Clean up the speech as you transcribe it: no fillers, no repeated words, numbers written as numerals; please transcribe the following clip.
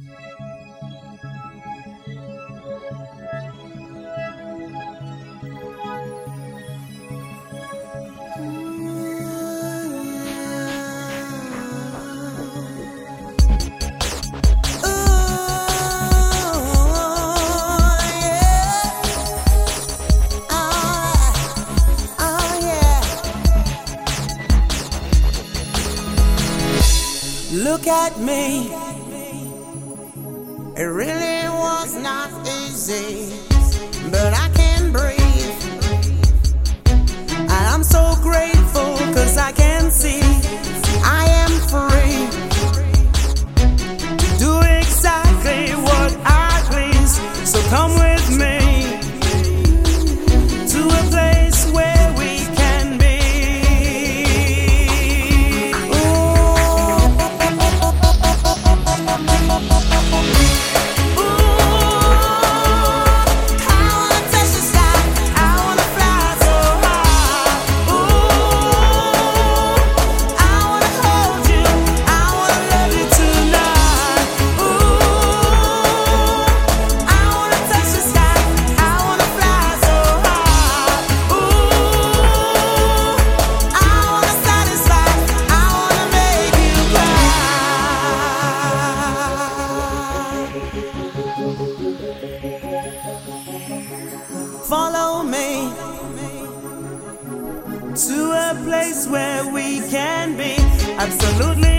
Look at me, it really was not easy, but I can breathe, and I'm so grateful 'cause I can see I am free to do exactly what I please. So come with me to a place where we can be. Follow me to a place where we can be absolutely